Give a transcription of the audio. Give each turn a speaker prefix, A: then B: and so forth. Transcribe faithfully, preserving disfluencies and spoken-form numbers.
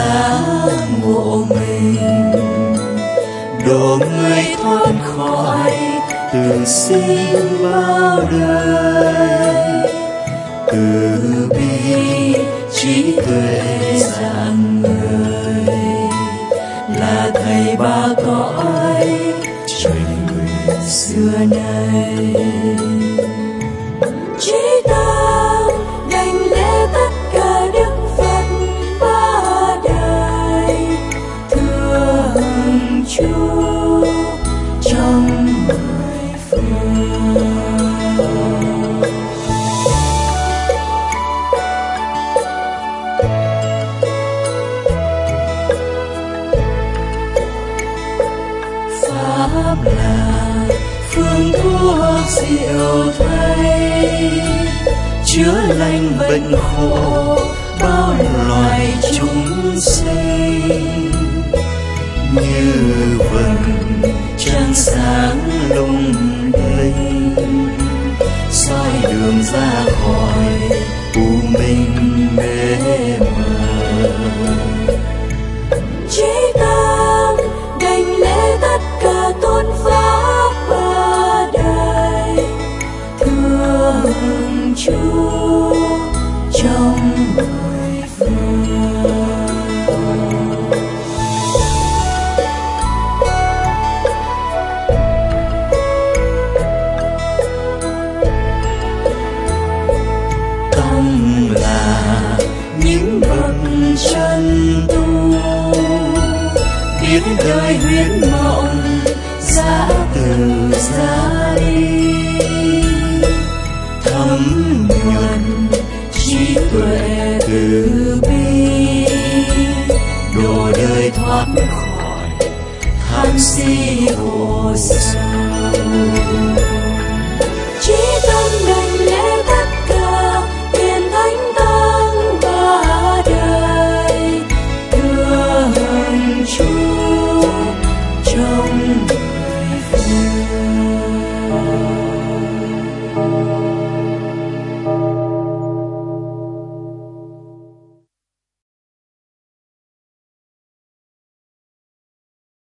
A: giác ngộ mình, độ người thoát khỏi từ sinh bao đời. Từ bi trí tuệ dạng người là thầy ba cõi trời người xưa nay.
B: Chí tăng đảnh lễ tất cả đức Phật ba đời, thường trú trong mười phương. Pháp là phương thuốc diệu thay,
A: chữa lành bệnh khổ bao loài chúng sinh. Như vầng trăng sáng lung linh, soi đường ra khỏi u minh mê mờ.
B: Chí tăng đảnh lễ tất cả tôn pháp ba đời, thường trú trong mười phương.
A: Tâm là những bậc chân tu, biết đời huyễn mộng giã từ ra đi. Thấm nhuần trí tuệ từ bi, độ đời thoát khỏi tham si khổ sâu.